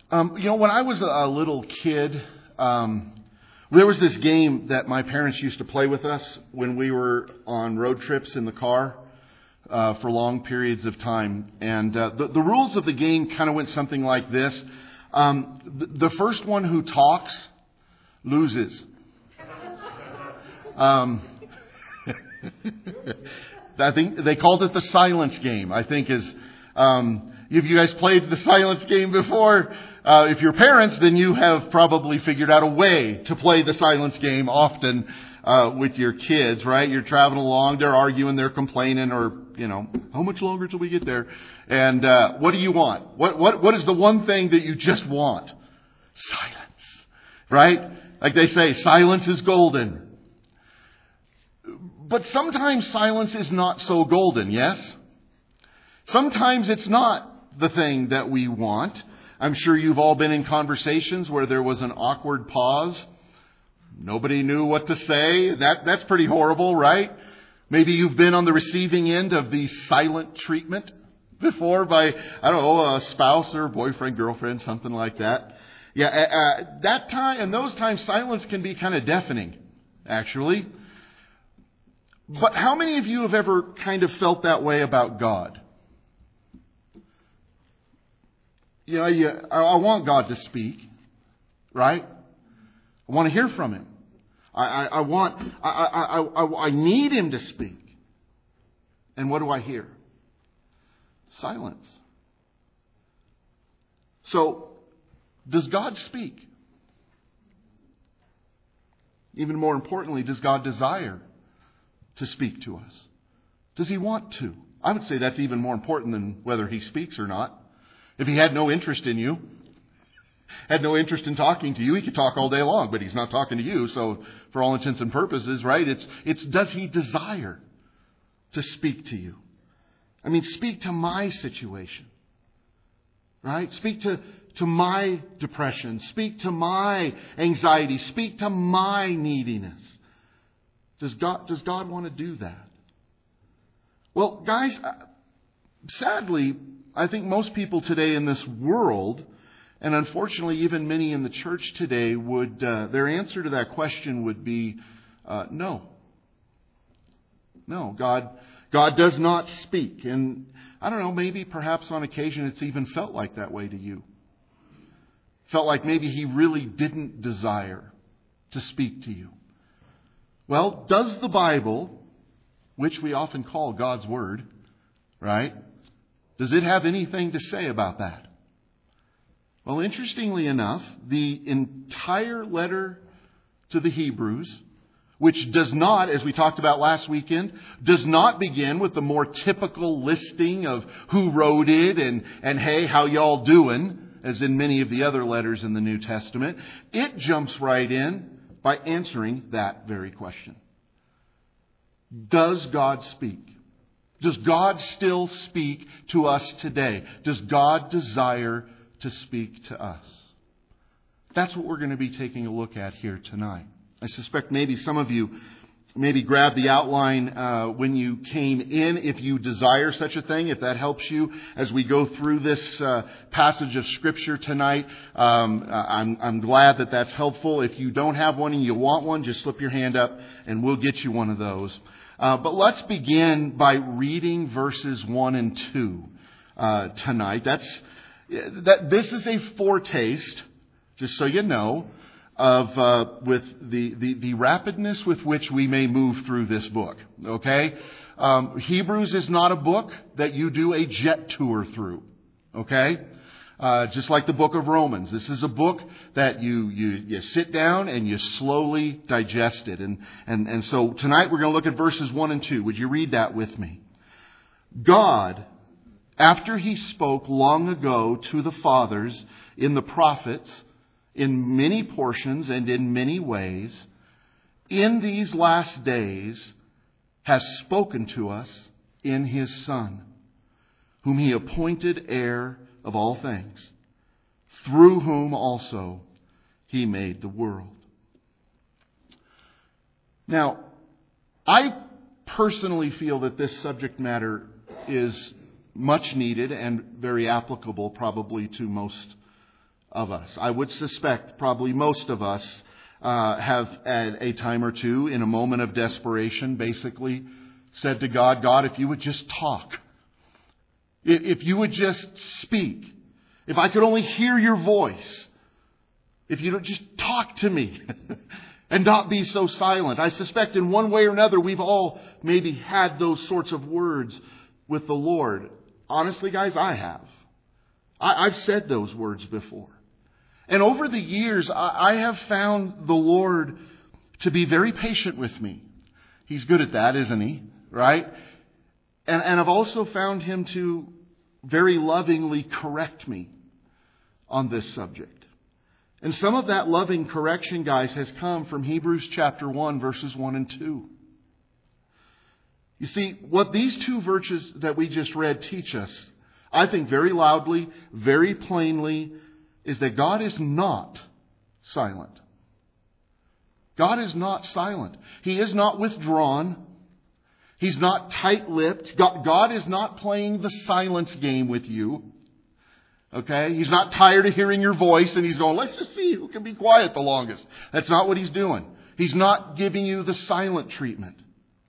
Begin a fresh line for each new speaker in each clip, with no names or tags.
When I was a little kid, there was this game that my parents used to play with us when we were on road trips in the car for long periods of time. And the rules of the game kind of went something like this. The first one who talks loses. I think they called it the silence game, I think is... if you guys played the silence game before, if you're parents, then you have probably figured out a way to play the silence game often with your kids, right? You're traveling along, they're arguing, they're complaining, or, how much longer till we get there? And what do you want? What is the one thing that you just want? Silence, right? Like they say, silence is golden. But sometimes silence is not so golden, yes? Sometimes it's not the thing that we want. I'm sure you've all been in conversations where there was an awkward pause. Nobody knew what to say. That's pretty horrible, right? Maybe you've been on the receiving end of the silent treatment before by, a spouse or boyfriend, girlfriend, something like that. Yeah, that time, and those times, silence can be kind of deafening, actually. But how many of you have ever kind of felt that way about God? I want God to speak, right? I want to hear from Him. I need Him to speak. And what do I hear? Silence. So, does God speak? Even more importantly, does God desire to speak to us? Does He want to? I would say that's even more important than whether He speaks or not. If He had no interest in you, had no interest in talking to you, He could talk all day long, but He's not talking to you. So for all intents and purposes, right, it's does He desire to speak to you? I mean, speak to my situation, right? Speak to my depression. Speak to my anxiety. Speak to my neediness. Does God want to do that? Well, guys, sadly, I think most people today in this world, and unfortunately even many in the church today, would their answer to that question would be no. No, God does not speak. And I don't know, maybe perhaps on occasion it's even felt like that way to you. Felt like maybe He really didn't desire to speak to you. Well, does the Bible, which we often call God's Word, right? Does it have anything to say about that? Well, interestingly enough, the entire letter to the Hebrews, which does not, as we talked about last weekend, does not begin with the more typical listing of who wrote it and hey, how y'all doing, as in many of the other letters in the New Testament. It jumps right in by answering that very question. Does God speak? Does God still speak to us today? Does God desire to speak to us? That's what we're going to be taking a look at here tonight. I suspect maybe some of you maybe grabbed the outline when you came in, if you desire such a thing, if that helps you as we go through this passage of Scripture tonight. I'm glad that that's helpful. If you don't have one and you want one, just slip your hand up and we'll get you one of those. But let's begin by reading verses 1 and 2 tonight. This is a foretaste, just so you know, of with the rapidness with which we may move through this book. Okay, Hebrews is not a book that you do a jet tour through. Okay, just like the book of Romans, this is a book that you sit down and you slowly digest it. And so tonight we're going to look at verses 1 and 2. Would you read that with me? God, after He spoke long ago to the fathers in the prophets, in many portions and in many ways, in these last days has spoken to us in His Son, whom He appointed heir of all things, through whom also He made the world. Now, I personally feel that this subject matter is much needed and very applicable probably to most of us. I would suspect probably most of us have at a time or two in a moment of desperation basically said to God, God, if you would just talk. If you would just speak. If I could only hear your voice. If you would just talk to me and not be so silent. I suspect in one way or another we've all maybe had those sorts of words with the Lord. Honestly, guys, I have. I've said those words before. And over the years, I have found the Lord to be very patient with me. He's good at that, isn't he? Right? And I've also found Him to very lovingly correct me on this subject. And some of that loving correction, guys, has come from Hebrews chapter 1, verses 1 and 2. You see, what these two verses that we just read teach us, I think very loudly, very plainly, is that God is not silent. God is not silent. He is not withdrawn. He's not tight-lipped. God is not playing the silence game with you. Okay? He's not tired of hearing your voice and He's going, let's just see who can be quiet the longest. That's not what He's doing. He's not giving you the silent treatment.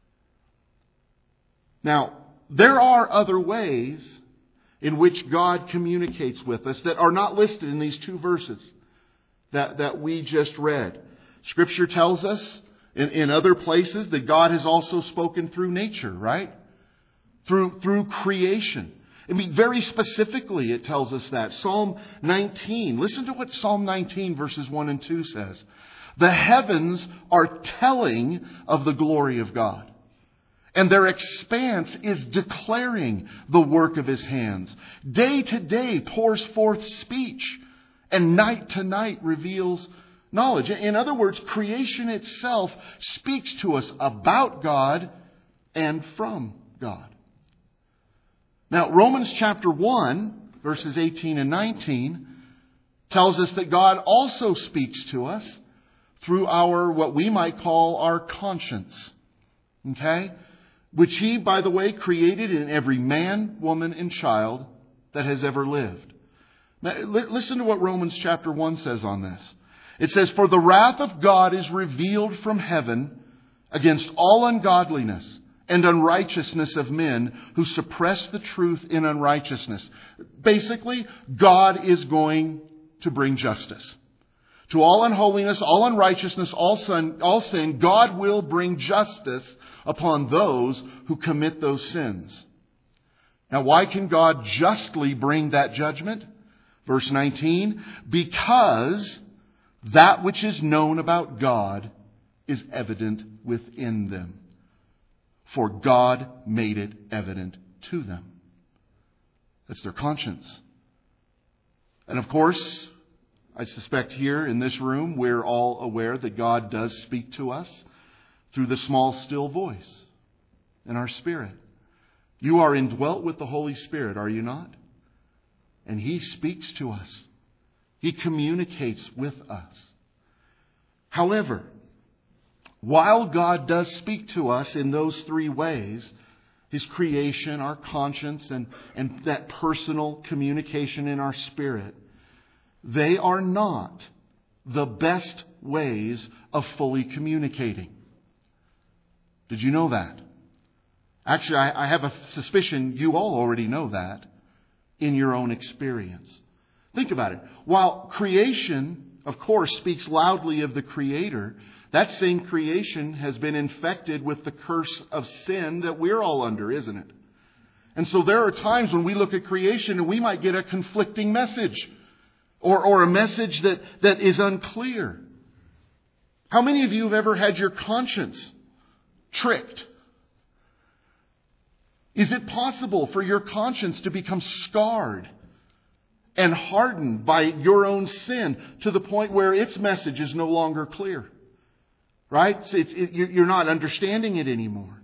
Now, there are other ways in which God communicates with us that are not listed in these two verses that we just read. Scripture tells us in other places that God has also spoken through nature, right? Through creation. I mean, very specifically it tells us that. Psalm 19. Listen to what Psalm 19 verses 1 and 2 says. The heavens are telling of the glory of God, and their expanse is declaring the work of His hands. Day to day pours forth speech, and night to night reveals knowledge. In other words, creation itself speaks to us about God and from God. Now, Romans chapter 1, verses 18 and 19, tells us that God also speaks to us through our, what we might call our conscience. Okay? Which He, by the way, created in every man, woman, and child that has ever lived. Now, listen to what Romans chapter 1 says on this. It says, for the wrath of God is revealed from heaven against all ungodliness and unrighteousness of men who suppress the truth in unrighteousness. Basically, God is going to bring justice. To all unholiness, all unrighteousness, all sin, God will bring justice upon those who commit those sins. Now, why can God justly bring that judgment? Verse 19, because that which is known about God is evident within them. For God made it evident to them. That's their conscience. And of course, I suspect here in this room, we're all aware that God does speak to us through the small, still voice in our spirit. You are indwelt with the Holy Spirit, are you not? And He speaks to us. He communicates with us. However, while God does speak to us in those three ways, His creation, our conscience, and that personal communication in our spirit, they are not the best ways of fully communicating. Did you know that? Actually, I have a suspicion you all already know that in your own experience. Think about it. While creation, of course, speaks loudly of the Creator, that same creation has been infected with the curse of sin that we're all under, isn't it? And so there are times when we look at creation and we might get a conflicting message or a message that is unclear. How many of you have ever had your conscience tricked? Is it possible for your conscience to become scarred and hardened by your own sin to the point where its message is no longer clear? Right? You're not understanding it anymore.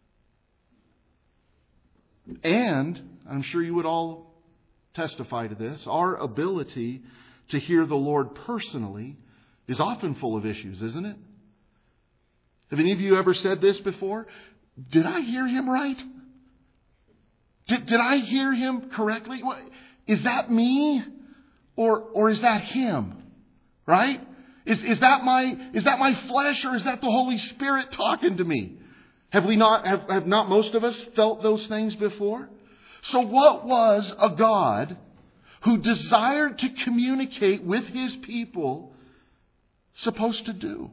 And I'm sure you would all testify to this. Our ability to hear the Lord personally is often full of issues, isn't it? Have any of you ever said this before? Did I hear Him right? Did I hear Him correctly? Is that me? Or is that Him? Right? Is that my flesh, or is that the Holy Spirit talking to me? Have not most of us felt those things before? So what was a God who desired to communicate with His people supposed to do?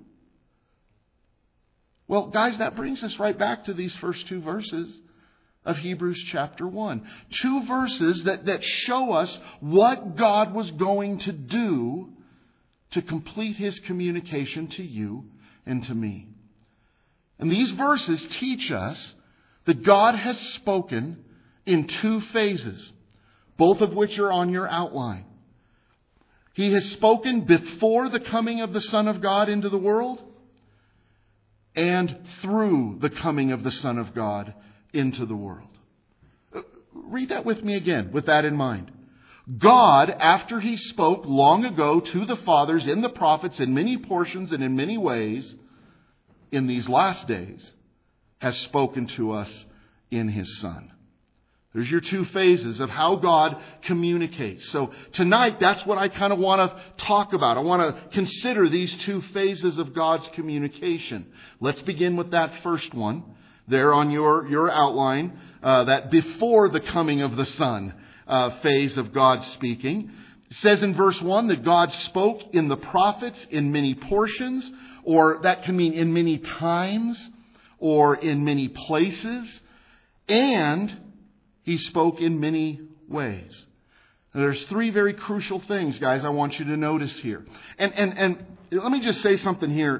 Well, guys, that brings us right back to these first two verses of Hebrews chapter 1. Two verses that show us what God was going to do to complete His communication to you and to me. And these verses teach us that God has spoken in two phases, both of which are on your outline. He has spoken before the coming of the Son of God into the world, and through the coming of the Son of God into the world. Read that with me again, with that in mind. God, after He spoke long ago to the fathers in the prophets in many portions and in many ways, in these last days, has spoken to us in His Son. There's your two phases of how God communicates. So tonight, that's what I kind of want to talk about. I want to consider these two phases of God's communication. Let's begin with that first one there on your outline, that before the coming of the Son phase of God speaking. It says in verse 1 that God spoke in the prophets in many portions, or that can mean in many times, or in many places, and He spoke in many ways. Now, there's three very crucial things, guys, I want you to notice here. And let me just say something here.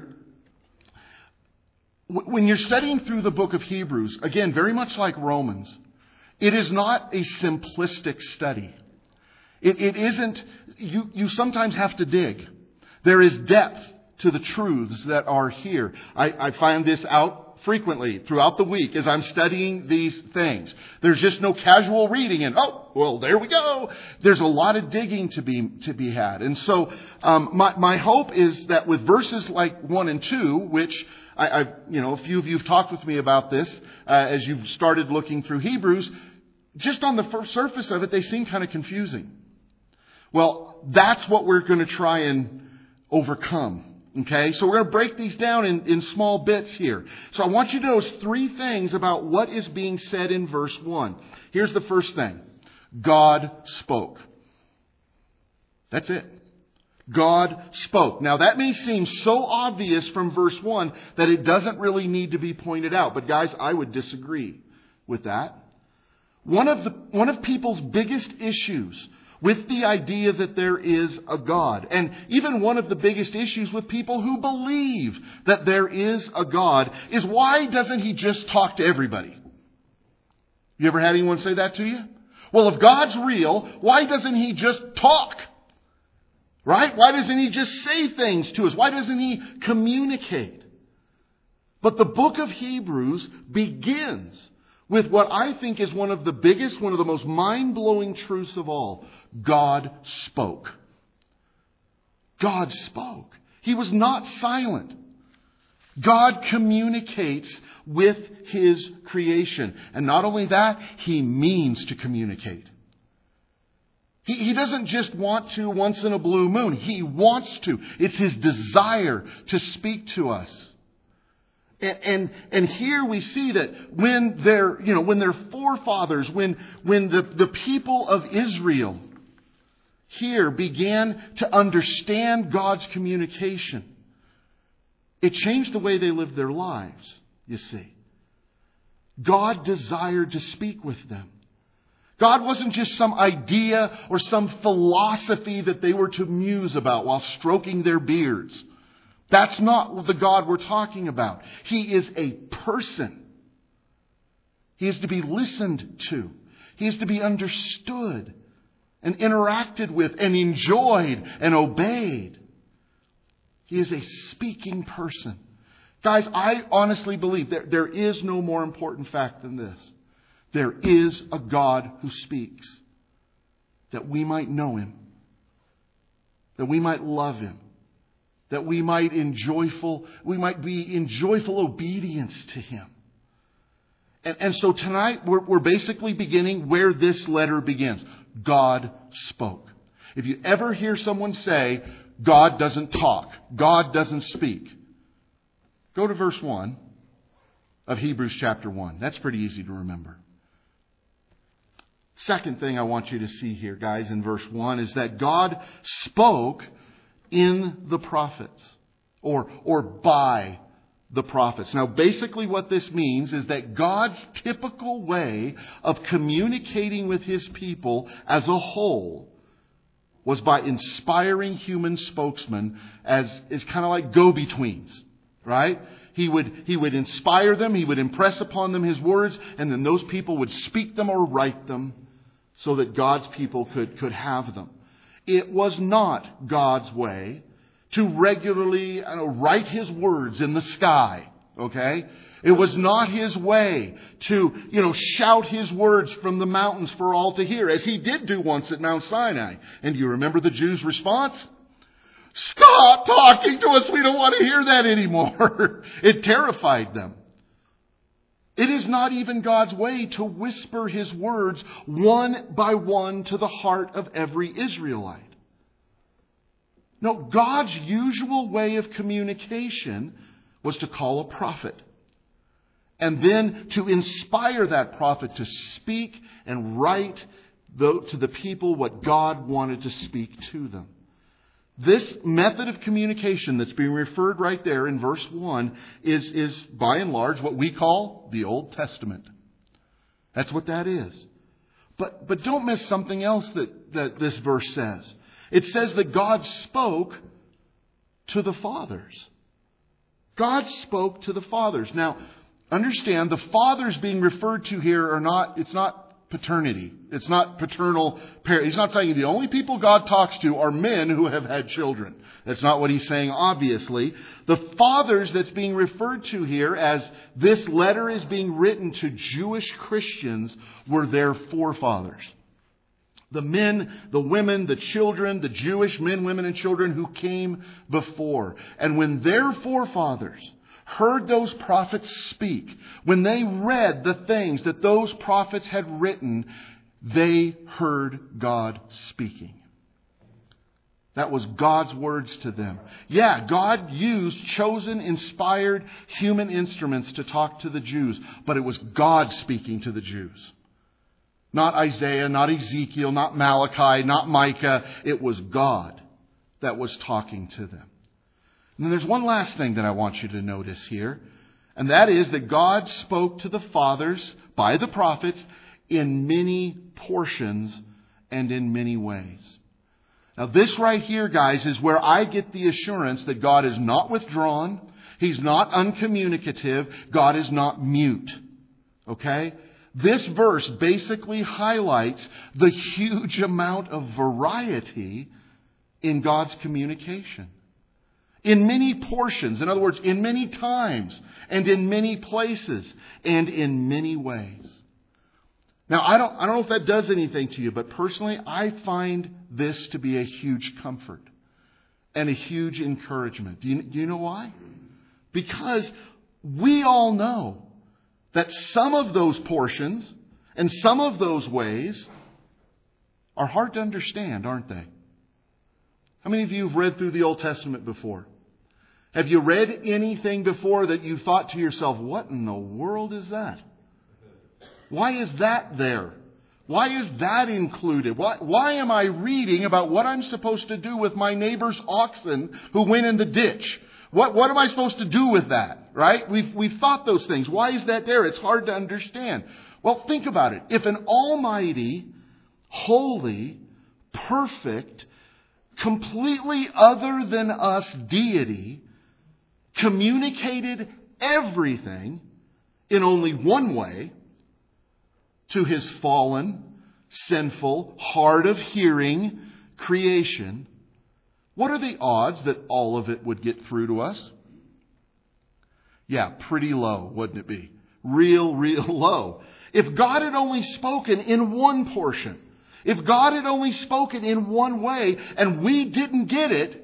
When you're studying through the book of Hebrews, again, very much like Romans, it is not a simplistic study. It isn't, you sometimes have to dig. There is depth to the truths that are here. I find this out frequently throughout the week as I'm studying these things. There's just no casual reading and, oh, well, there we go. There's a lot of digging to be had. And so my hope is that with verses like 1 and 2, which a few of you have talked with me about this as you've started looking through Hebrews, just on the surface of it, they seem kind of confusing. Well, that's what we're going to try and overcome. Okay, so we're going to break these down in small bits here. So I want you to notice three things about what is being said in verse 1. Here's the first thing. God spoke. That's it. God spoke. Now that may seem so obvious from verse 1 that it doesn't really need to be pointed out. But guys, I would disagree with that. One of people's biggest issues with the idea that there is a God, and even one of the biggest issues with people who believe that there is a God, is why doesn't He just talk to everybody? You ever had anyone say that to you? Well, if God's real, why doesn't He just talk? Right? Why doesn't He just say things to us? Why doesn't He communicate? But the book of Hebrews begins with what I think is one of the most mind-blowing truths of all. God spoke. God spoke. He was not silent. God communicates with His creation. And not only that, He means to communicate. He doesn't just want to once in a blue moon. He wants to. It's His desire to speak to us. And here we see that when their forefathers, when the people of Israel here began to understand God's communication, it changed the way they lived their lives, you see. God desired to speak with them. God wasn't just some idea or some philosophy that they were to muse about while stroking their beards. That's not the God we're talking about. He is a person. He is to be listened to. He is to be understood and interacted with and enjoyed and obeyed. He is a speaking person. Guys, I honestly believe there is no more important fact than this. There is a God who speaks, that we might know Him, that we might love Him, that we might be in joyful obedience to Him. And so tonight we're basically beginning where this letter begins. God spoke. If you ever hear someone say, God doesn't talk, God doesn't speak, go to verse 1 of Hebrews chapter 1. That's pretty easy to remember. Second thing I want you to see here, guys, in verse 1 is that God spoke in the prophets or by the prophets. Now, basically what this means is that God's typical way of communicating with His people as a whole was by inspiring human spokesmen as kind of like go-betweens, right? He would inspire them, He would impress upon them His words, and then those people would speak them or write them so that God's people could have them. It was not God's way to regularly write His words in the sky, okay? It was not His way to, shout His words from the mountains for all to hear, as He did do once at Mount Sinai. And do you remember the Jews' response? Stop talking to us. We don't want to hear that anymore. It terrified them. It is not even God's way to whisper His words one by one to the heart of every Israelite. No, God's usual way of communication was to call a prophet. And then to inspire that prophet to speak and write to the people what God wanted to speak to them. This method of communication that's being referred right there in verse 1 is by and large what we call the Old Testament. That's what that is. But don't miss something else that this verse says. It says that God spoke to the fathers. God spoke to the fathers. Now, understand, the fathers being referred to here it's not paternity. It's not paternal parent. He's not saying the only people God talks to are men who have had children. That's not what he's saying, obviously. The fathers that's being referred to here as this letter is being written to Jewish Christians were their forefathers. The men, the women, the children, the Jewish men, women, and children who came before. And when their forefathers heard those prophets speak, when they read the things that those prophets had written, they heard God speaking. That was God's words to them. Yeah, God used chosen, inspired human instruments to talk to the Jews, but it was God speaking to the Jews. Not Isaiah, not Ezekiel, not Malachi, not Micah. It was God that was talking to them. And then there's one last thing that I want you to notice here. And that is that God spoke to the fathers by the prophets in many portions and in many ways. Now this right here, guys, is where I get the assurance that God is not withdrawn. He's not uncommunicative. God is not mute. Okay? This verse basically highlights the huge amount of variety in God's communication. In many portions, in other words, in many times, and in many places, and in many ways. Now, I don't know if that does anything to you, but personally, I find this to be a huge comfort and a huge encouragement. Do you know why? Because we all know that some of those portions and some of those ways are hard to understand, aren't they? How many of you have read through the Old Testament before? Have you read anything before that you thought to yourself, what in the world is that? Why is that there? Why is that included? Why am I reading about what I'm supposed to do with my neighbor's oxen who went in the ditch? What am I supposed to do with that? Right? We've thought those things. Why is that there? It's hard to understand. Well, think about it. If an almighty, holy, perfect, completely other than us deity communicated everything in only one way to His fallen, sinful, hard of hearing creation, what are the odds that all of it would get through to us? Yeah, pretty low, wouldn't it be? Real low. If God had only spoken in one portion, if God had only spoken in one way and we didn't get it,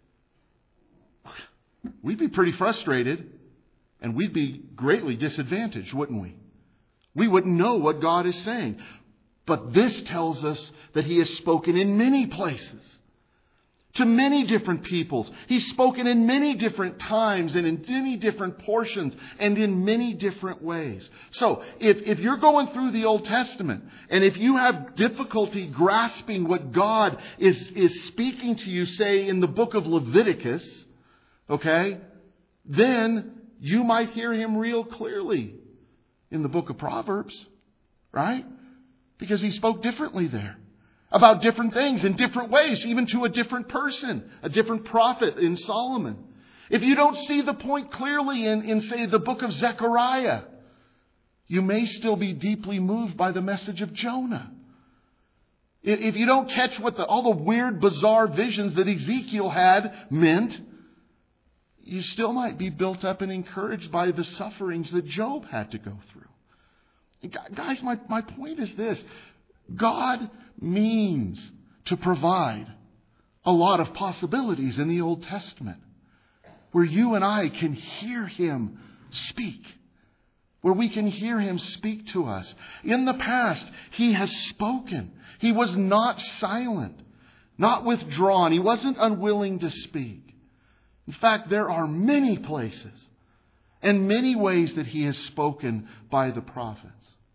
we'd be pretty frustrated and we'd be greatly disadvantaged, wouldn't we? We wouldn't know what God is saying. But this tells us that He has spoken in many places, to many different peoples. He's spoken in many different times and in many different portions and in many different ways. So, if you're going through the Old Testament and if you have difficulty grasping what God is speaking to you, say, in the book of Leviticus, okay, then you might hear Him real clearly in the book of Proverbs, right? Because He spoke differently there about different things in different ways, even to a different person, a different prophet in Solomon. If you don't see the point clearly in say, the book of Zechariah, you may still be deeply moved by the message of Jonah. If you don't catch what all the weird, bizarre visions that Ezekiel had meant, you still might be built up and encouraged by the sufferings that Job had to go through. Guys, my point is this. God means to provide a lot of possibilities in the Old Testament where you and I can hear Him speak, where we can hear Him speak to us. In the past, He has spoken. He was not silent, not withdrawn. He wasn't unwilling to speak. In fact, there are many places and many ways that He has spoken by the prophets.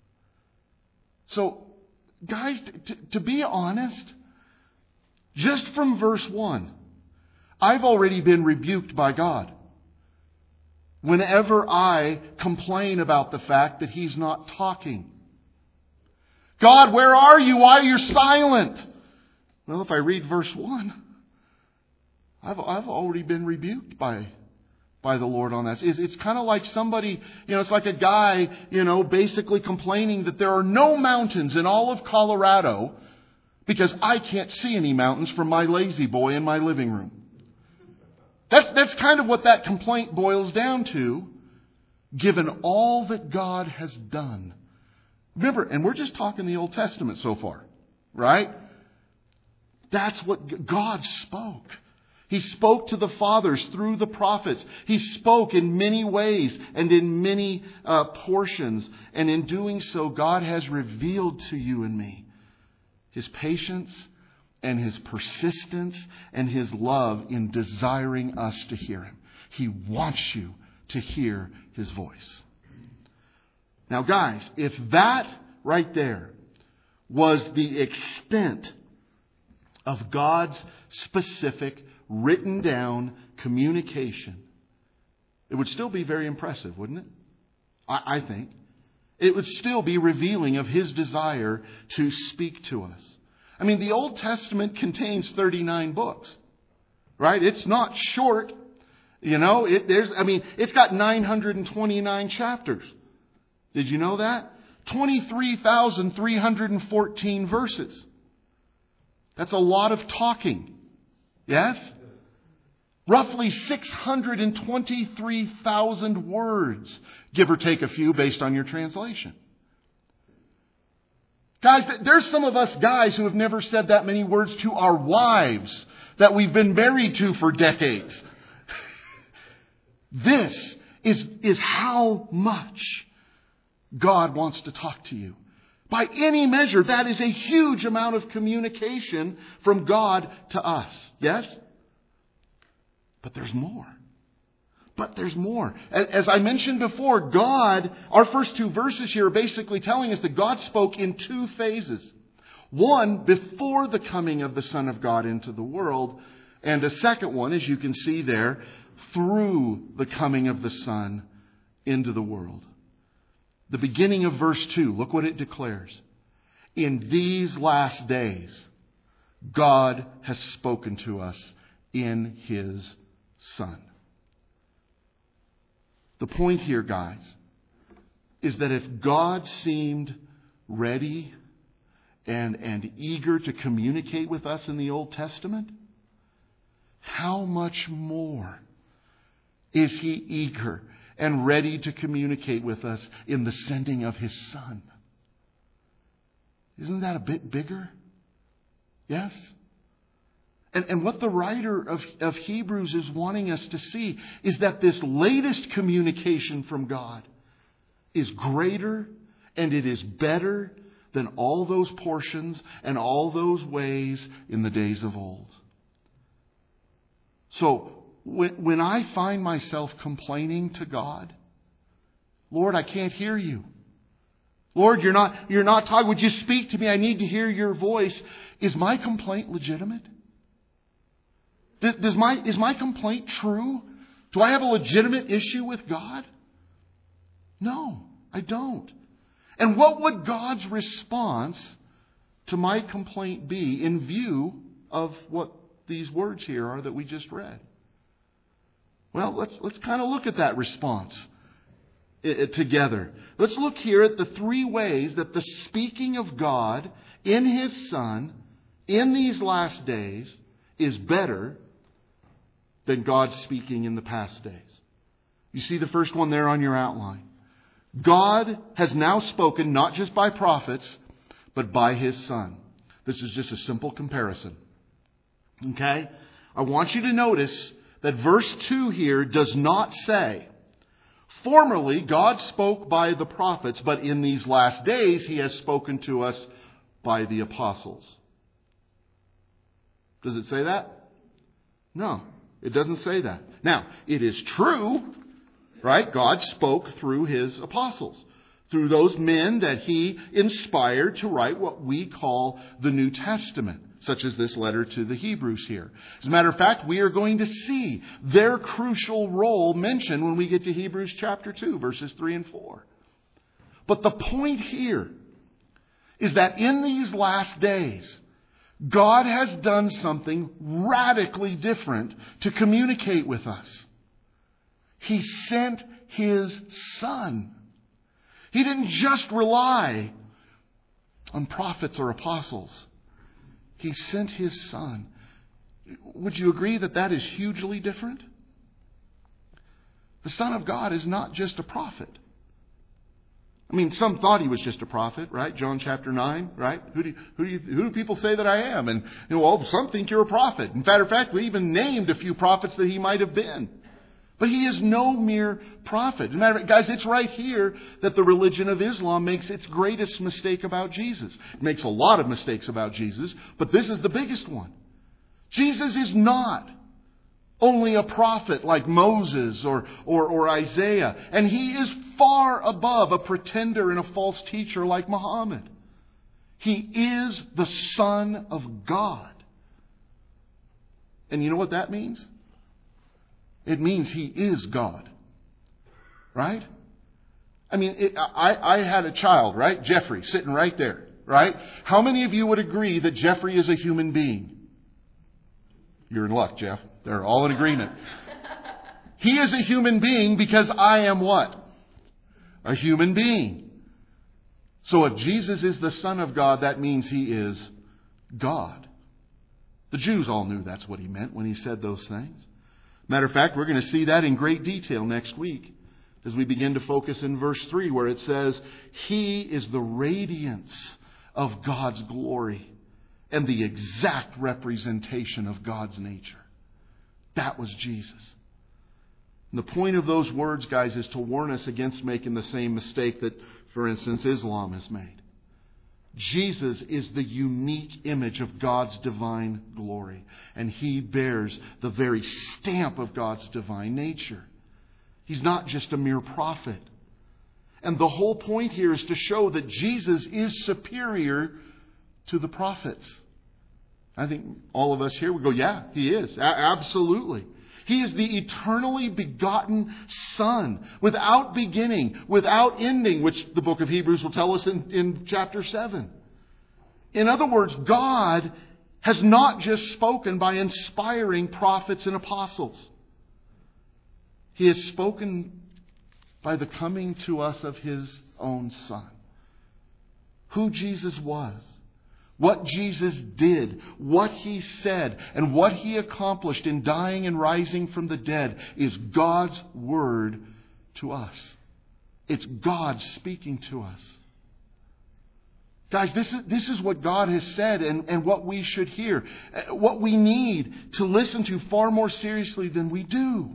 So, guys, to be honest, just from verse 1, I've already been rebuked by God. Whenever I complain about the fact that He's not talking. God, where are you? Why are you silent? Well, if I read verse 1, I've already been rebuked by the Lord on that. It's kind of like somebody, it's like a guy, basically complaining that there are no mountains in all of Colorado because I can't see any mountains from my lazy boy in my living room. That's kind of what that complaint boils down to, given all that God has done. Remember, and we're just talking the Old Testament so far, right? That's what God spoke. He spoke to the fathers through the prophets. He spoke in many ways and in many portions. And in doing so, God has revealed to you and me His patience and His persistence and His love in desiring us to hear Him. He wants you to hear His voice. Now, guys, if that right there was the extent of God's specific written down communication, it would still be very impressive, wouldn't it? I think. It would still be revealing of His desire to speak to us. I mean, the Old Testament contains 39 books, right? It's not short. It's got 929 chapters. Did you know that? 23,314 verses. That's a lot of talking. Yes? Roughly 623,000 words, give or take a few based on your translation. Guys, there's some of us guys who have never said that many words to our wives that we've been married to for decades. This is how much God wants to talk to you. By any measure, that is a huge amount of communication from God to us. Yes? But there's more. As I mentioned before, God, our first two verses here are basically telling us that God spoke in two phases. One, before the coming of the Son of God into the world. And a second one, as you can see there, through the coming of the Son into the world. The beginning of verse 2, look what it declares. In these last days, God has spoken to us in His Son. The point here, guys, is that if God seemed ready and eager to communicate with us in the Old Testament, how much more is He eager and ready to communicate with us in the sending of His Son? Isn't that a bit bigger? Yes? And what the writer of Hebrews is wanting us to see is that this latest communication from God is greater and it is better than all those portions and all those ways in the days of old. So, when I find myself complaining to God, Lord, I can't hear you. Lord, you're not talking. Would you speak to me? I need to hear your voice. Is my complaint legitimate? Is my complaint true? Do I have a legitimate issue with God? No, I don't. And what would God's response to my complaint be in view of what these words here are that we just read? Well, let's kind of look at that response together. Let's look here at the three ways that the speaking of God in His Son in these last days is better than God speaking in the past days. You see the first one there on your outline. God has now spoken not just by prophets, but by His Son. This is just a simple comparison. Okay? I want you to notice that verse 2 here does not say, formerly God spoke by the prophets, but in these last days He has spoken to us by the apostles. Does it say that? No, it doesn't say that. Now, it is true, right? God spoke through His apostles, through those men that He inspired to write what we call the New Testament, such as this letter to the Hebrews here. As a matter of fact, we are going to see their crucial role mentioned when we get to Hebrews chapter 2, verses 3 and 4. But the point here is that in these last days, God has done something radically different to communicate with us. He sent His Son. He didn't just rely on prophets or apostles. He sent His Son. Would you agree that that is hugely different? The Son of God is not just a prophet. I mean, some thought He was just a prophet, right? John chapter 9, right? Who do people say that I am? And, well, some think you're a prophet. In fact, we even named a few prophets that He might have been. But He is no mere prophet. Guys, it's right here that the religion of Islam makes its greatest mistake about Jesus. It makes a lot of mistakes about Jesus, but this is the biggest one. Jesus is not only a prophet like Moses or Isaiah, and He is far above a pretender and a false teacher like Muhammad. He is the Son of God. And you know what that means? It means He is God. Right? I mean, I had a child, right? Jeffrey, sitting right there. Right? How many of you would agree that Jeffrey is a human being? You're in luck, Jeff. They're all in agreement. He is a human being because I am what? A human being. So if Jesus is the Son of God, that means He is God. The Jews all knew that's what He meant when He said those things. Matter of fact, we're going to see that in great detail next week as we begin to focus in verse 3 where it says, He is the radiance of God's glory and the exact representation of God's nature. That was Jesus. And the point of those words, guys, is to warn us against making the same mistake that, for instance, Islam has made. Jesus is the unique image of God's divine glory, and He bears the very stamp of God's divine nature. He's not just a mere prophet. And the whole point here is to show that Jesus is superior to the prophets. I think all of us here would go, yeah, He is. Absolutely. He is the eternally begotten Son, without beginning, without ending, which the book of Hebrews will tell us in chapter 7. In other words, God has not just spoken by inspiring prophets and apostles. He has spoken by the coming to us of His own Son. Who Jesus was, what Jesus did, what He said, and what He accomplished in dying and rising from the dead is God's Word to us. It's God speaking to us. Guys, this is what God has said and what we should hear. What we need to listen to far more seriously than we do.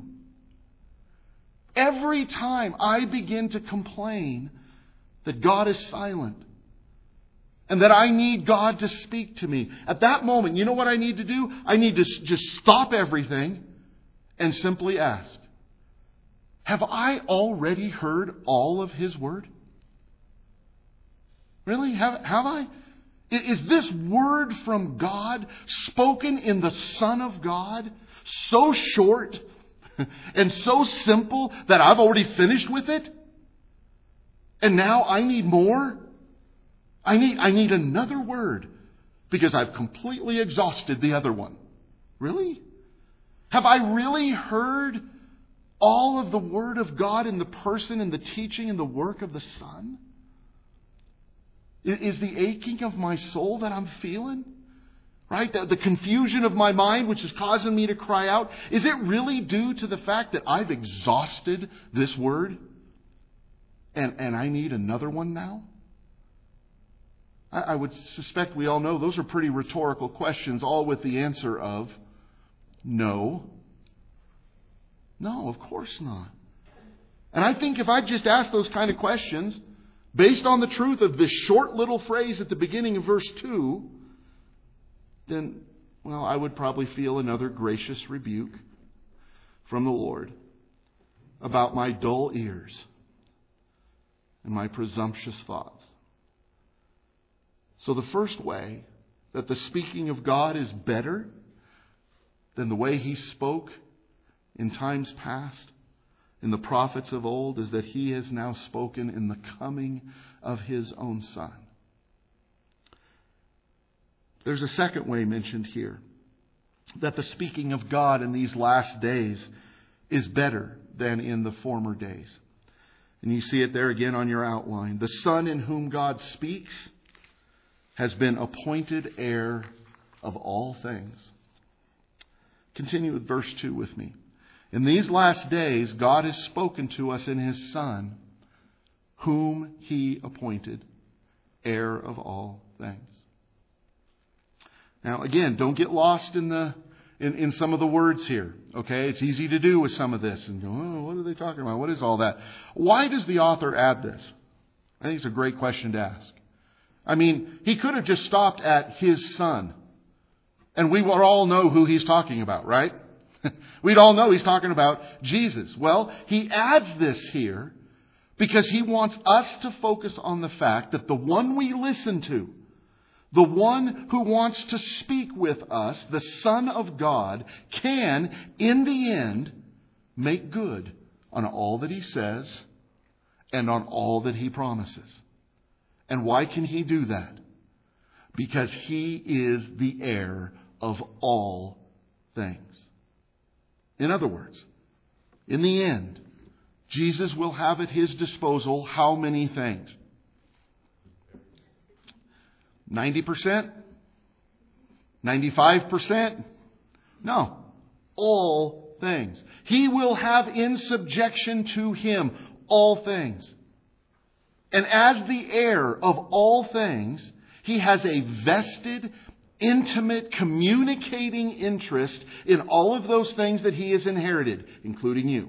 Every time I begin to complain that God is silent, and that I need God to speak to me. At that moment, you know what I need to do? I need to just stop everything and simply ask, have I already heard all of His Word? Really? Have I? Is this Word from God, spoken in the Son of God, so short and so simple that I've already finished with it? And now I need more? I need another word because I've completely exhausted the other one. Really? Have I really heard all of the Word of God in the person and the teaching and the work of the Son? Is the aching of my soul that I'm feeling, right? The confusion of my mind, which is causing me to cry out, is it really due to the fact that I've exhausted this Word and I need another one now? I would suspect we all know those are pretty rhetorical questions, all with the answer of no. No, of course not. And I think if I just asked those kind of questions, based on the truth of this short little phrase at the beginning of verse 2, then, well, I would probably feel another gracious rebuke from the Lord about my dull ears and my presumptuous thoughts. So the first way that the speaking of God is better than the way He spoke in times past, in the prophets of old, is that He has now spoken in the coming of His own Son. There's a second way mentioned here, that the speaking of God in these last days is better than in the former days. And you see it there again on your outline. The Son in whom God speaks has been appointed heir of all things. Continue with verse 2 with me. In these last days, God has spoken to us in His Son, whom He appointed heir of all things. Now, again, don't get lost in some of the words here. Okay, it's easy to do with some of this and go, oh, what are they talking about? What is all that? Why does the author add this? I think it's a great question to ask. I mean, he could have just stopped at His Son, and we would all know who he's talking about, right? We'd all know he's talking about Jesus. Well, he adds this here because he wants us to focus on the fact that the one we listen to, the one who wants to speak with us, the Son of God, can, in the end, make good on all that He says and on all that He promises. And why can He do that? Because He is the heir of all things. In other words, in the end, Jesus will have at His disposal how many things? 90%? 95%? No. All things. He will have in subjection to Him all things. And as the heir of all things, He has a vested, intimate, communicating interest in all of those things that He has inherited, including you.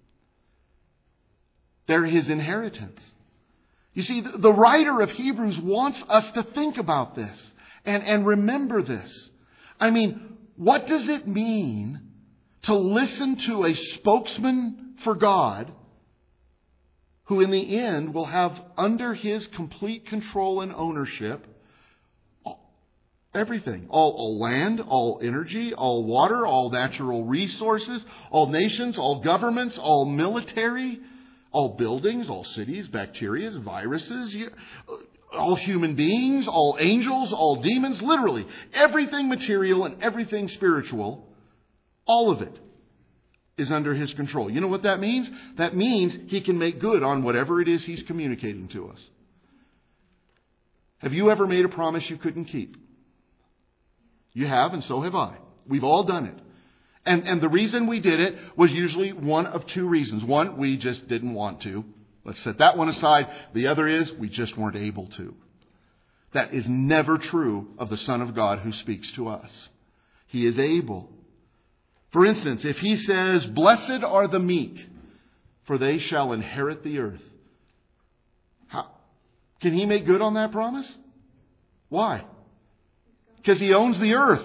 They're His inheritance. You see, the writer of Hebrews wants us to think about this and remember this. I mean, what does it mean to listen to a spokesman for God who in the end will have under His complete control and ownership everything? All land, all energy, all water, all natural resources, all nations, all governments, all military, all buildings, all cities, bacteria, viruses, all human beings, all angels, all demons, literally everything material and everything spiritual, all of it is under His control. You know what that means? That means He can make good on whatever it is He's communicating to us. Have you ever made a promise you couldn't keep? You have, and so have I. We've all done it. And the reason we did it was usually one of two reasons. One, we just didn't want to. Let's set that one aside. The other is we just weren't able to. That is never true of the Son of God who speaks to us. He is able. For instance, if He says, "Blessed are the meek, for they shall inherit the earth." Can He make good on that promise? Why? Because He owns the earth.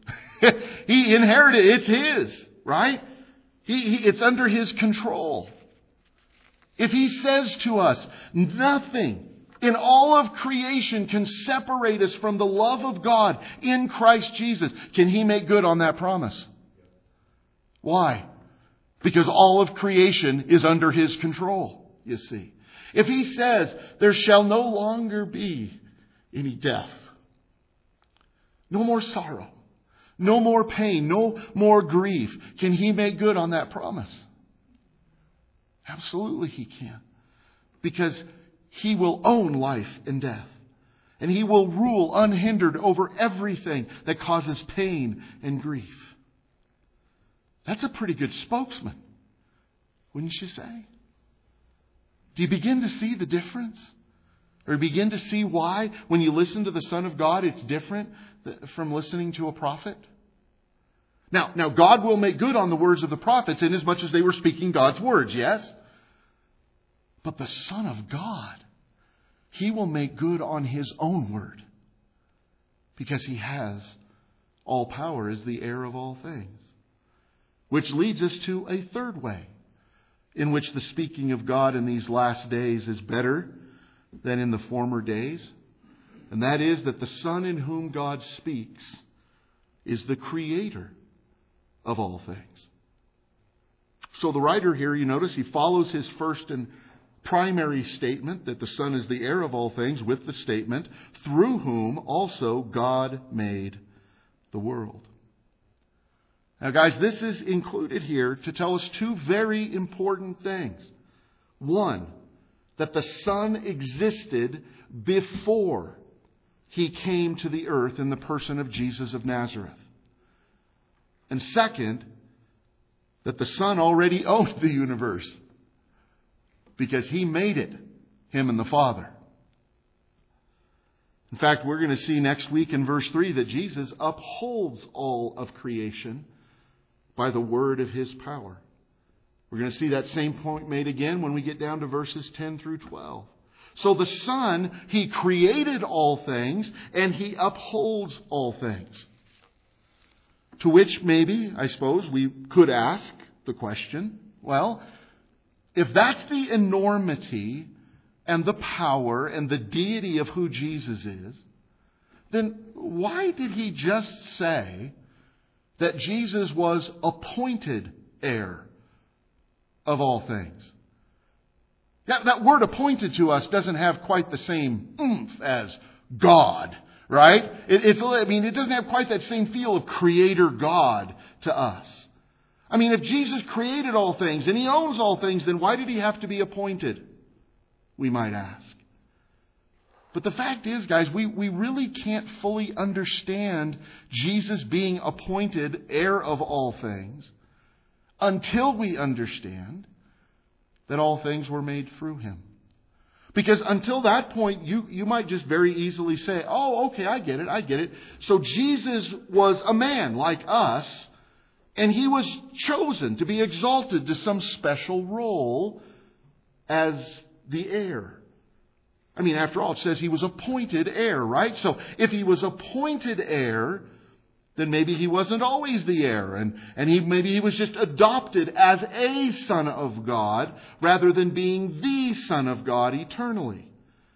He inherited it. It's His, right? It's under His control. If He says to us, nothing in all of creation can separate us from the love of God in Christ Jesus, can He make good on that promise? Why? Because all of creation is under His control, you see. If He says, there shall no longer be any death, no more sorrow, no more pain, no more grief, can He make good on that promise? Absolutely He can. Because He will own life and death. And He will rule unhindered over everything that causes pain and grief. That's a pretty good spokesman, wouldn't you say? Do you begin to see the difference? Or begin to see why, when you listen to the Son of God, it's different from listening to a prophet? Now, God will make good on the words of the prophets inasmuch as they were speaking God's words, yes? But the Son of God, He will make good on His own word. Because He has all power as the heir of all things. Which leads us to a third way in which the speaking of God in these last days is better than in the former days. And that is that the Son in whom God speaks is the Creator of all things. So the writer here, you notice, he follows his first and primary statement that the Son is the heir of all things with the statement, through whom also God made the world. Now guys, this is included here to tell us two very important things. One, that the Son existed before He came to the earth in the person of Jesus of Nazareth. And second, that the Son already owned the universe because He made it, Him and the Father. In fact, we're going to see next week in verse 3 that Jesus upholds all of creation by the word of His power. We're going to see that same point made again when we get down to verses 10 through 12. So the Son, He created all things and He upholds all things. To which maybe, I suppose, we could ask the question, well, if that's the enormity and the power and the deity of who Jesus is, then why did He just say that Jesus was appointed heir of all things? That word appointed to us doesn't have quite the same oomph as God, right? It doesn't have quite that same feel of Creator God to us. I mean, if Jesus created all things and He owns all things, then why did He have to be appointed? We might ask. But the fact is, guys, we really can't fully understand Jesus being appointed heir of all things until we understand that all things were made through Him. Because until that point, you might just very easily say, oh, okay, I get it. So Jesus was a man like us, and He was chosen to be exalted to some special role as the heir. I mean, after all, it says He was appointed heir, right? So if He was appointed heir, then maybe He wasn't always the heir. And maybe He was just adopted as a Son of God rather than being the Son of God eternally.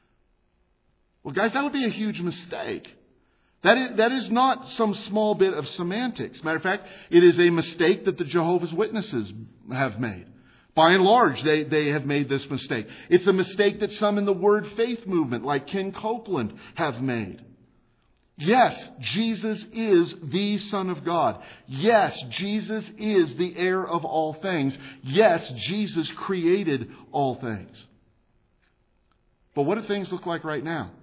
Well, guys, that would be a huge mistake. That is not some small bit of semantics. Matter of fact, it is a mistake that the Jehovah's Witnesses have made. By and large, they have made this mistake. It's a mistake that some in the Word Faith movement, like Ken Copeland, have made. Yes, Jesus is the Son of God. Yes, Jesus is the heir of all things. Yes, Jesus created all things. But what do things look like right now?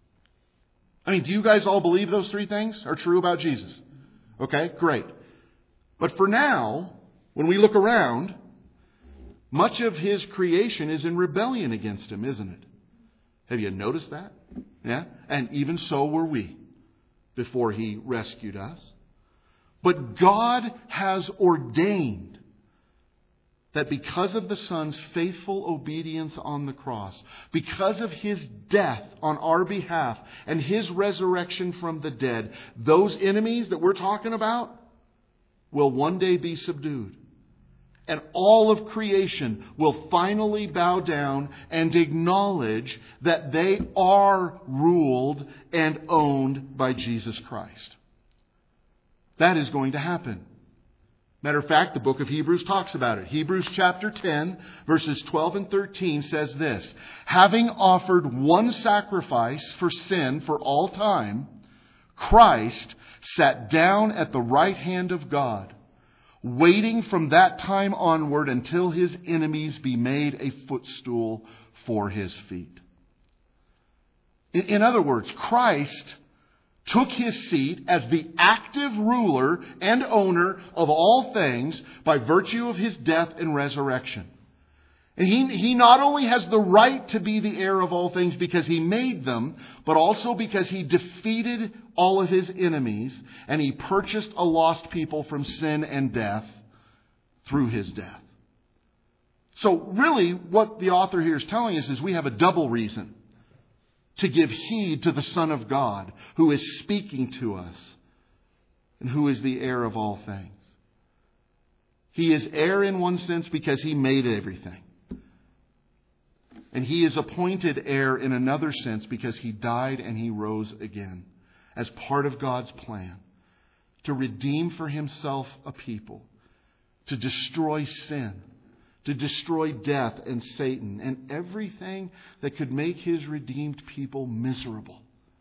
I mean, do you guys all believe those three things are true about Jesus? Okay, great. But for now, when we look around, much of His creation is in rebellion against Him, isn't it? Have you noticed that? Yeah? And even so were we before He rescued us. But God has ordained that because of the Son's faithful obedience on the cross, because of His death on our behalf and His resurrection from the dead, those enemies that we're talking about will one day be subdued. And all of creation will finally bow down and acknowledge that they are ruled and owned by Jesus Christ. That is going to happen. Matter of fact, the book of Hebrews talks about it. Hebrews chapter 10, verses 12 and 13 says this: having offered one sacrifice for sin for all time, Christ sat down at the right hand of God, waiting from that time onward until His enemies be made a footstool for His feet. In other words, Christ took His seat as the active ruler and owner of all things by virtue of His death and resurrection. And he not only has the right to be the heir of all things because He made them, but also because He defeated all of His enemies and He purchased a lost people from sin and death through His death. So really what the author here is telling us is we have a double reason to give heed to the Son of God who is speaking to us and who is the heir of all things. He is heir in one sense because He made everything. And He is appointed heir in another sense because He died and He rose again as part of God's plan to redeem for Himself a people, to destroy sin, to destroy death and Satan and everything that could make His redeemed people miserable.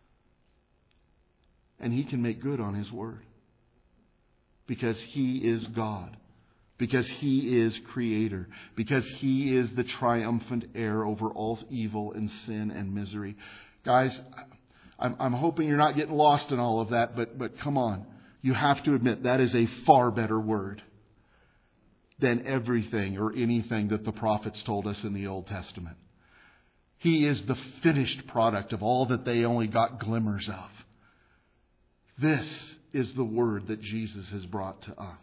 And He can make good on His word because He is God, because He is Creator, because He is the triumphant heir over all evil and sin and misery. Guys, I'm hoping you're not getting lost in all of that, but come on. You have to admit that is a far better word than everything or anything that the prophets told us in the Old Testament. He is the finished product of all that they only got glimmers of. This is the word that Jesus has brought to us.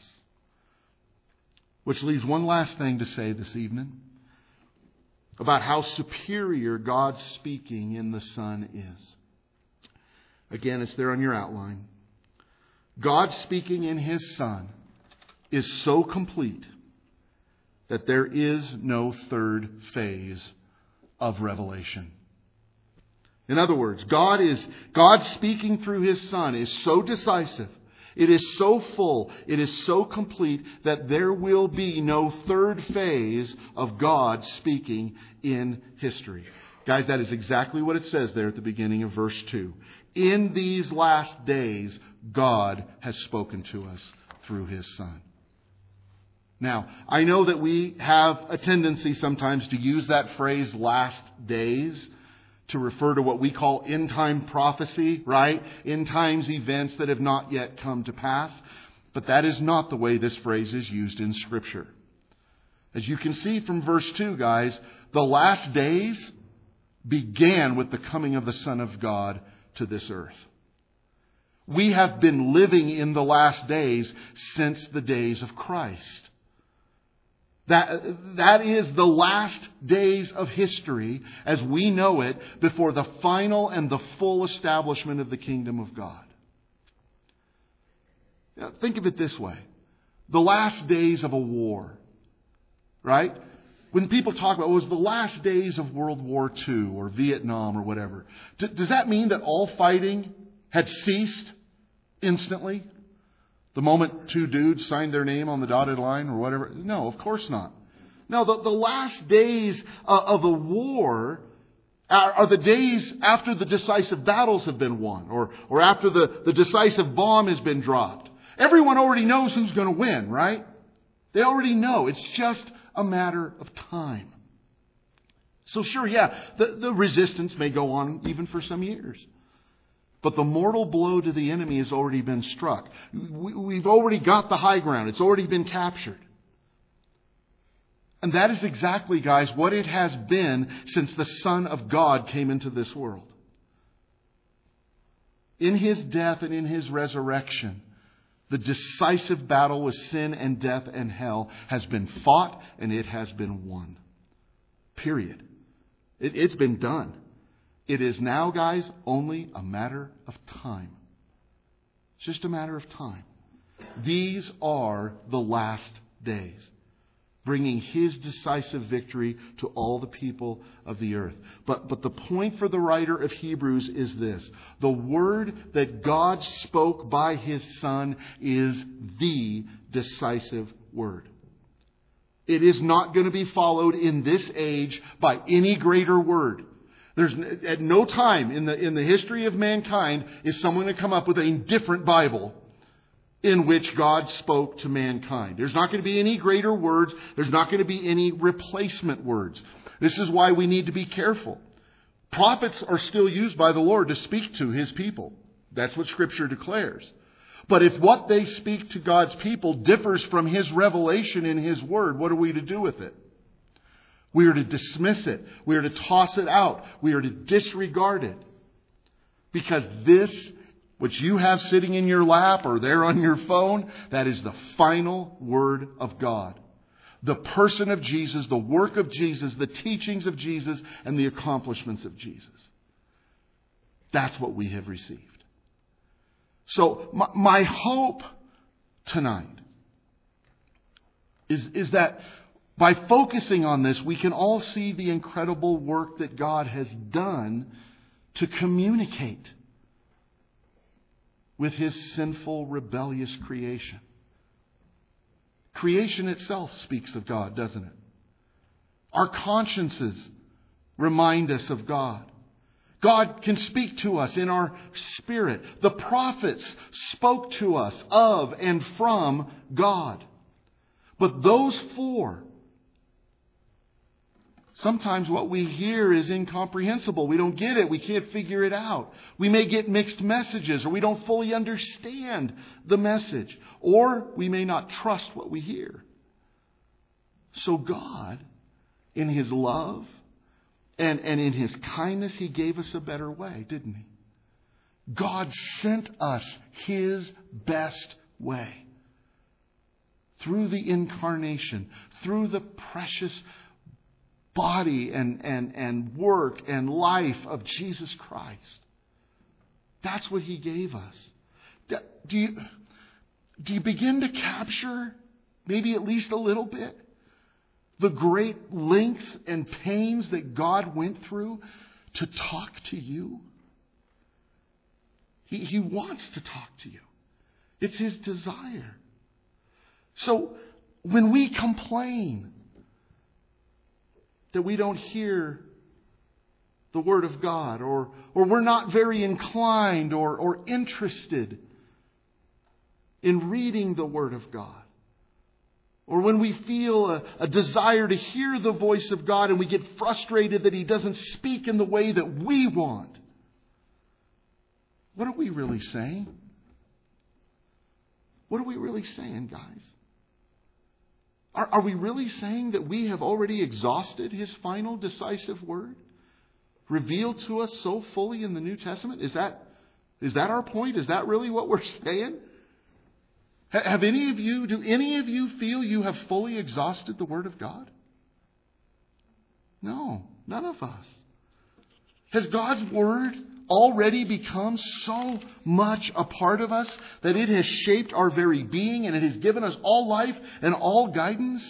Which leaves one last thing to say this evening about how superior God's speaking in the Son is. Again, it's there on your outline. God speaking in His Son is so complete that there is no third phase of revelation. In other words, God speaking through His Son is so decisive, it is so full, it is so complete that there will be no third phase of God speaking in history. Guys, that is exactly what it says there at the beginning of verse 2. In these last days, God has spoken to us through His Son. Now, I know that we have a tendency sometimes to use that phrase last days to refer to what we call end time prophecy, right? End times events that have not yet come to pass. But that is not the way this phrase is used in Scripture. As you can see from verse 2, guys, the last days began with the coming of the Son of God to this earth. We have been living in the last days since the days of Christ. That is the last days of history as we know it before the final and the full establishment of the kingdom of God. Now, think of it this way. The last days of a war, right? When people talk about it was the last days of World War II or Vietnam or whatever, does that mean that all fighting had ceased instantly? The moment two dudes signed their name on the dotted line or whatever? No, of course not. No, the last days of a war are the days after the decisive battles have been won or after the decisive bomb has been dropped. Everyone already knows who's going to win, right? They already know. It's just a matter of time. So sure, yeah, the resistance may go on even for some years. But the mortal blow to the enemy has already been struck. We've already got the high ground. It's already been captured. And that is exactly, guys, what it has been since the Son of God came into this world. In His death and in His resurrection, The decisive battle with sin and death and hell has been fought and it has been won. Period. It's been done. It is now, guys, only a matter of time. It's just a matter of time. These are the last days, bringing His decisive victory to all the people of the earth. But the point for the writer of Hebrews is this. The word that God spoke by His Son is the decisive word. It is not going to be followed in this age by any greater word. There's at no time in the history of mankind is someone going to come up with a different Bible in which God spoke to mankind. There's not going to be any greater words. There's not going to be any replacement words. This is why we need to be careful. Prophets are still used by the Lord to speak to His people. That's what Scripture declares. But if what they speak to God's people differs from His revelation in His Word, what are we to do with it? We are to dismiss it. We are to toss it out. We are to disregard it. Because this, which you have sitting in your lap or there on your phone, that is the final Word of God. The person of Jesus, the work of Jesus, the teachings of Jesus, and the accomplishments of Jesus. That's what we have received. So my hope tonight is that by focusing on this, we can all see the incredible work that God has done to communicate with His sinful, rebellious creation. Creation itself speaks of God, doesn't it? Our consciences remind us of God. God can speak to us in our spirit. The prophets spoke to us of and from God. But those four, sometimes what we hear is incomprehensible. We don't get it. We can't figure it out. We may get mixed messages, or we don't fully understand the message. Or we may not trust what we hear. So God, in His love and in His kindness, He gave us a better way, didn't He? God sent us His best way. Through the incarnation, through the precious body and work and life of Jesus Christ. That's what He gave us. Do you begin to capture, maybe at least a little bit, the great lengths and pains that God went through to talk to you? He wants to talk to you. It's His desire. So when we complain that we don't hear the Word of God, or we're not very inclined or interested in reading the Word of God, or when we feel a desire to hear the voice of God and we get frustrated that He doesn't speak in the way that we want, what are we really saying? What are we really saying, guys? Are we really saying that we have already exhausted His final decisive word, revealed to us so fully in the New Testament? Is that our point? Is that really what we're saying? Do any of you feel you have fully exhausted the Word of God? No, none of us. Has God's Word already become so much a part of us that it has shaped our very being and it has given us all life and all guidance?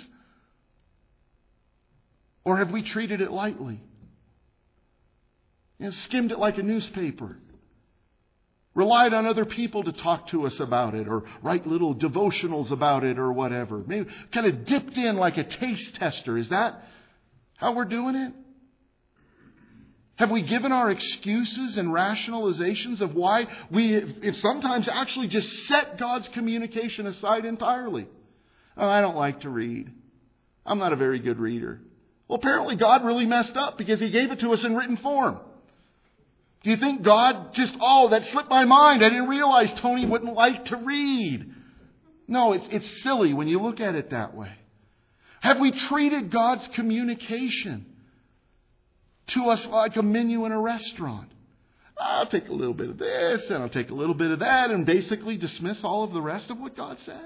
Or have we treated it lightly? Skimmed it like a newspaper? Relied on other people to talk to us about it, or write little devotionals about it, or whatever. Maybe kind of dipped in like a taste tester. Is that how we're doing it? Have we given our excuses and rationalizations of why we sometimes actually just set God's communication aside entirely? Oh, I don't like to read. I'm not a very good reader. Well, apparently God really messed up because He gave it to us in written form. Do you think God just, that slipped my mind. I didn't realize Tony wouldn't like to read. No, it's silly when you look at it that way. Have we treated God's communication to us like a menu in a restaurant? I'll take a little bit of this and I'll take a little bit of that and basically dismiss all of the rest of what God said?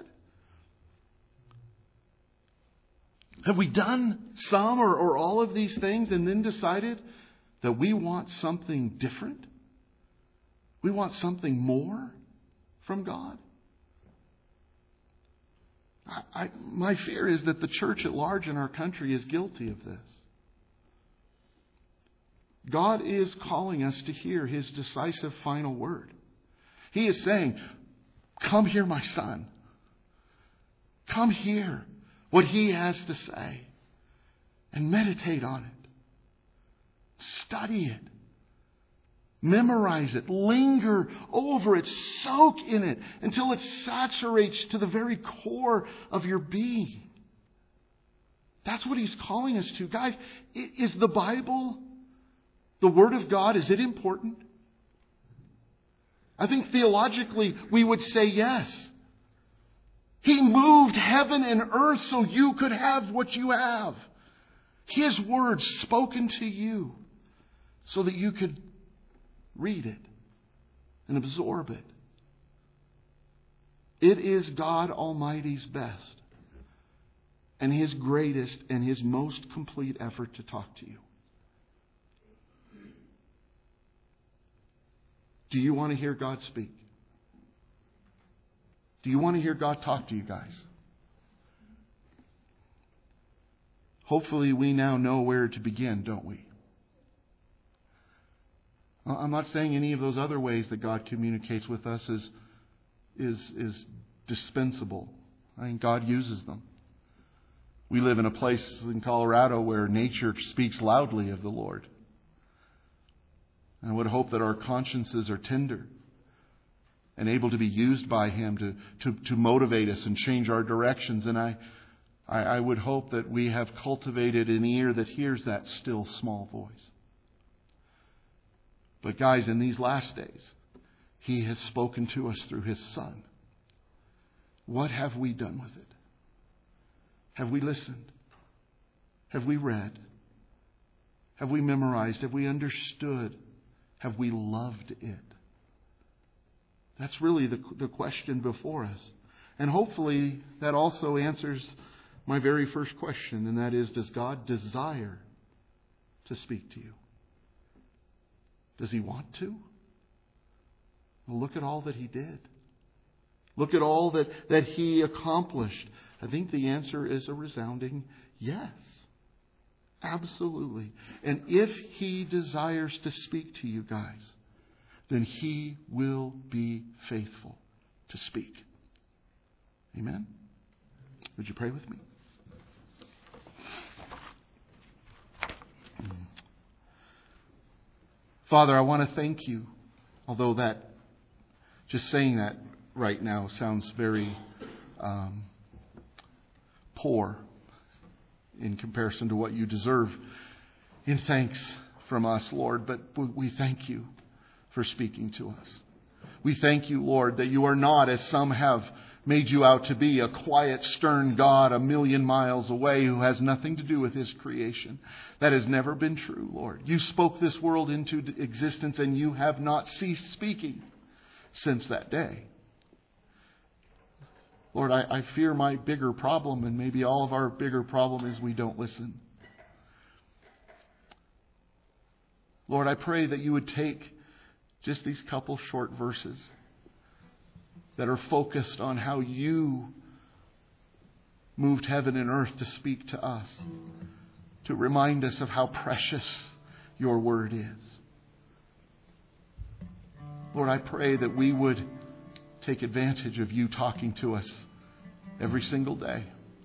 Have we done some or all of these things and then decided that we want something different? We want something more from God? My fear is that the church at large in our country is guilty of this. God is calling us to hear His decisive final word. He is saying, come hear my Son. Come hear what He has to say and meditate on it. Study it. Memorize it. Linger over it. Soak in it until it saturates to the very core of your being. That's what He's calling us to. Guys, is the Bible, the Word of God, is it important? I think theologically we would say yes. He moved heaven and earth so you could have what you have. His Word spoken to you so that you could read it and absorb it. It is God Almighty's best and His greatest and His most complete effort to talk to you. Do you want to hear God speak? Do you want to hear God talk to you guys? Hopefully we now know where to begin, don't we? I'm not saying any of those other ways that God communicates with us is dispensable. I mean, God uses them. We live in a place in Colorado where nature speaks loudly of the Lord. And I would hope that our consciences are tender and able to be used by Him to motivate us and change our directions. And I would hope that we have cultivated an ear that hears that still small voice. But guys, in these last days, He has spoken to us through His Son. What have we done with it? Have we listened? Have we read? Have we memorized? Have we understood? Have we loved it? That's really the question before us. And hopefully that also answers my very first question, and that is, does God desire to speak to you? Does He want to? Well, look at all that He did. Look at all that He accomplished. I think the answer is a resounding yes. Absolutely. And if He desires to speak to you guys, then He will be faithful to speak. Amen? Would you pray with me? Father, I want to thank You, although that, just saying that right now sounds very poor in comparison to what You deserve in thanks from us, Lord. But we thank You for speaking to us. We thank You, Lord, that You are not, as some have made You out to be, a quiet, stern God a million miles away who has nothing to do with His creation. That has never been true, Lord. You spoke this world into existence and You have not ceased speaking since that day. Lord, I fear my bigger problem, and maybe all of our bigger problem, is we don't listen. Lord, I pray that You would take just these couple short verses that are focused on how You moved heaven and earth to speak to us, to remind us of how precious Your word is. Lord, I pray that we would take advantage of You talking to us every single day.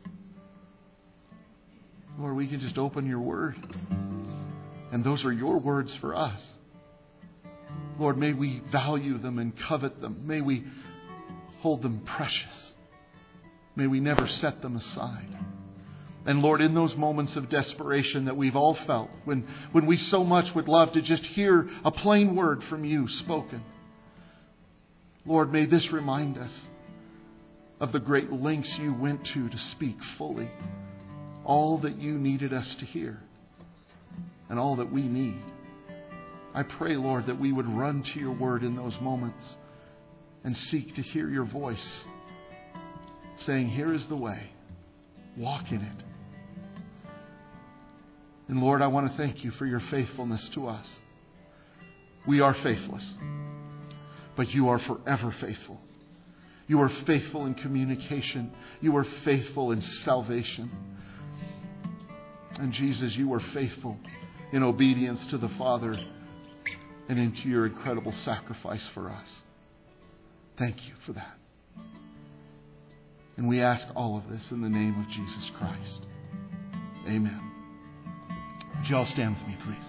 Lord, we can just open Your word, and those are Your words for us. Lord, may we value them and covet them. May we hold them precious. May we never set them aside. And Lord, in those moments of desperation that we've all felt, when we so much would love to just hear a plain word from You spoken, Lord, may this remind us of the great lengths You went to speak fully all that You needed us to hear and all that we need. I pray, Lord, that we would run to your word in those moments and seek to hear your voice saying, here is the way. Walk in it. And Lord, I want to thank you for your faithfulness to us. We are faithless, but you are forever faithful. You are faithful in communication. You are faithful in salvation. And Jesus, you are faithful in obedience to the Father and into your incredible sacrifice for us. Thank you for that. And we ask all of this in the name of Jesus Christ. Amen. Would you all stand with me, please?